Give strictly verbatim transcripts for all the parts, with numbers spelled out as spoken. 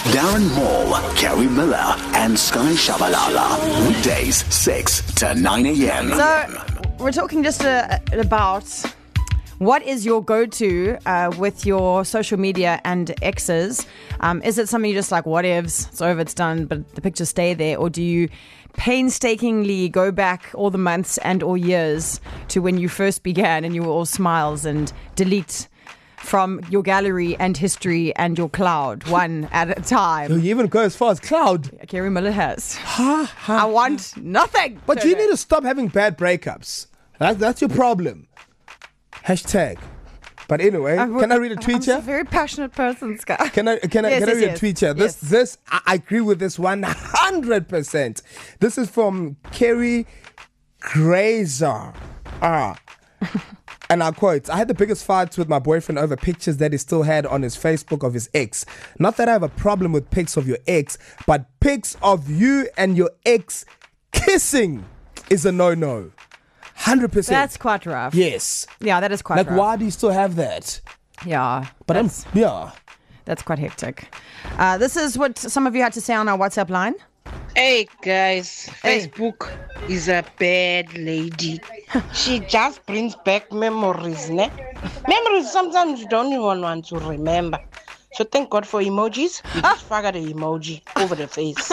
Darren Moore, Carrie Miller, and Sky Shabalala. Weekdays, six to nine a.m. So, we're talking just uh, about what is your go-to uh, with your social media and exes. Um, is it something you just like, whatevs, it's over, it's done, but the pictures stay there? Or do you painstakingly go back all the months and or years to when you first began and you were all smiles and delete from your gallery and history and your cloud, one at a time? You even go as far as cloud. Carrie Miller has. Ha, ha, I want nothing. But you need to stop having bad breakups. That, that's your problem. Hashtag. But anyway, I'm, can I read a tweet I'm here? a very passionate person, Scott. Can I can I, Yes, can I yes, read yes. a tweet here? This Yes. this I, I agree with this one hundred percent. This is from Kerry Grazer. Ah. And I quote, I had the biggest fights with my boyfriend over pictures that he still had on his Facebook of his ex. Not that I have a problem with pics of your ex, but pics of you and your ex kissing is a no-no. one hundred percent. That's quite rough. Yes. Yeah, that is quite Like, rough. why do you still have that? Yeah. But I'm, that's, yeah. that's quite hectic. Uh, this is what some of you had to say on our WhatsApp line. Hey guys, Hey. Facebook is a bad lady. She just brings back memories, ne? Memories sometimes you don't even want to remember. So thank God for emojis. You just faggot the emoji over the face.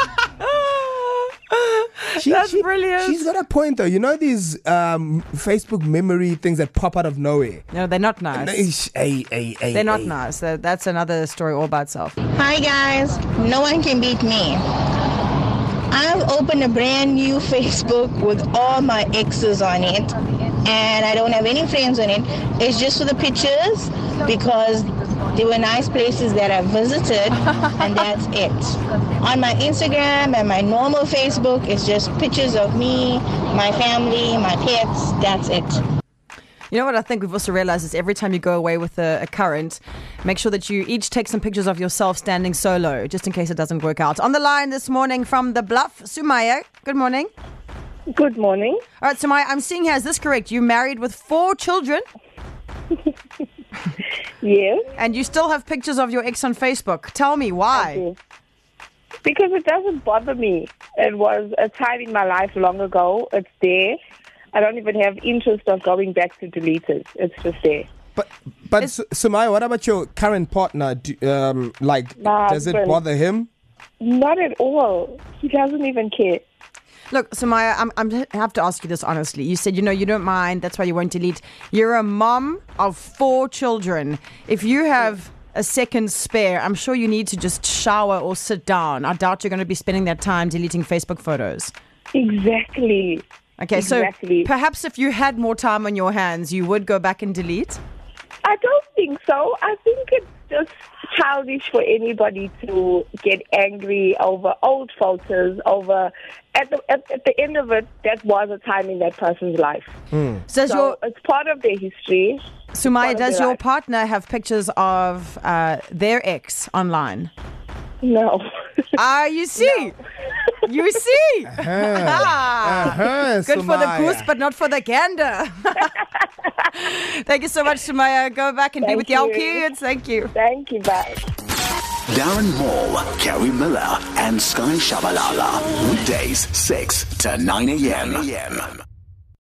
She, That's she- brilliant. She's got a point, though. You know these um, Facebook memory things that pop out of nowhere? No, they're not nice. Hey, hey, hey, They're not hey. nice. That- That's another story all by itself. Hi guys, no one can beat me. I've opened a brand new Facebook with all my exes on it, and I don't have any friends on it. It's just for the pictures because they were nice places that I visited, and that's it. On my Instagram and my normal Facebook, it's just pictures of me, my family, my pets, that's it. You know what I think we've also realized is every time you go away with a, a current, make sure that you each take some pictures of yourself standing solo, just in case it doesn't work out. On the line this morning from the Bluff, Sumaya. Good morning. Good morning. All right, Sumaya, I'm seeing here, is this correct? You married with four children Yes. and you still have pictures of your ex on Facebook. Tell me why. Yes. Because it doesn't bother me. It was a time in my life long ago. It's there. I don't even have interest of going back to delete it. It's just there. But, but S- Sumaya, what about your current partner? Do, um, like, My does it husband. bother him? Not at all. He doesn't even care. Look, Sumaya, I'm, I'm, I have to ask you this honestly. You said, you know, you don't mind. That's why you won't delete. You're a mom of four children. If you have a second spare, I'm sure you need to just shower or sit down. I doubt you're going to be spending that time deleting Facebook photos. Exactly. Okay, Exactly. so perhaps if you had more time on your hands, you would go back and delete? I don't think so. I think it's just childish for anybody to get angry over old photos, over... At the, at, at the end of it, that was a time in that person's life. So does So your, it's part of their history. Sumaya, part of does their your life. partner have pictures of uh, their ex online? No. Ah, you see? You see? Uh-huh, Good for the Sumaya. goose, but not for the gander. Thank you so much, Sumaya. Go back and be Thank with your you. kids. Thank you. Thank you, bye. Darren Moore, Carrie Miller, and Sky Shabalala. Weekdays, six to nine a.m.